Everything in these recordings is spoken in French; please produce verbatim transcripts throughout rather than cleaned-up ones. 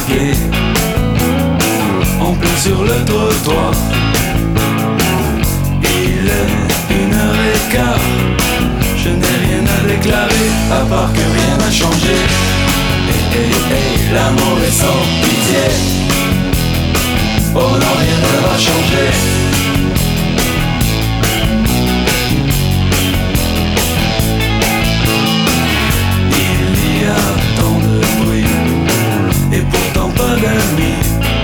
remarqué, en plein sur le trottoir. Il est une heure et quart, je n'ai rien à déclarer, à part que rien n'a changé. Et, et, et, l'amour est sans pitié. Oh non, rien ne va changer. Il y a tant de bruit, et pourtant pas d'amis.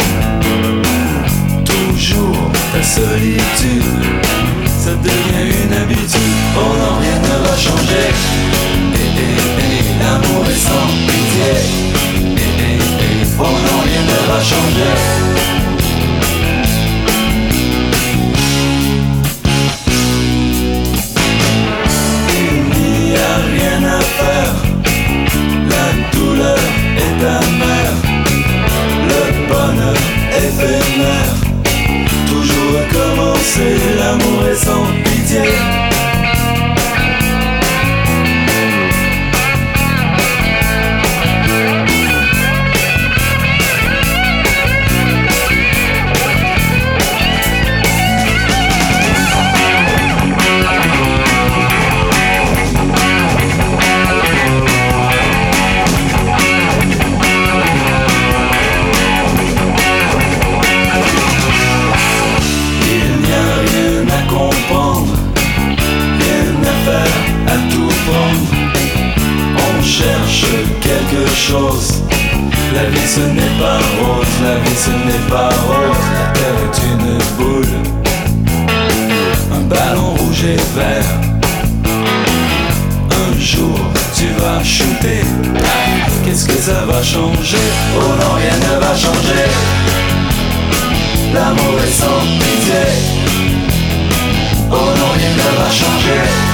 Toujours ta solitude, ça devient une habitude. Oh non, rien ne va changer. Et, et, et, l'amour est sans pitié. Et, et, et, oh non, rien ne va changer. Il n'y a rien à faire, la douleur est amère, le bonheur éphémère. Toujours recommencer, l'amour est sans pitié. Chose. La vie ce n'est pas rose, la vie ce n'est pas rose. La terre est une boule, un ballon rouge et vert. Un jour tu vas shooter, qu'est-ce que ça va changer? Oh non, rien ne va changer. L'amour est sans pitié. Oh non, rien ne va changer.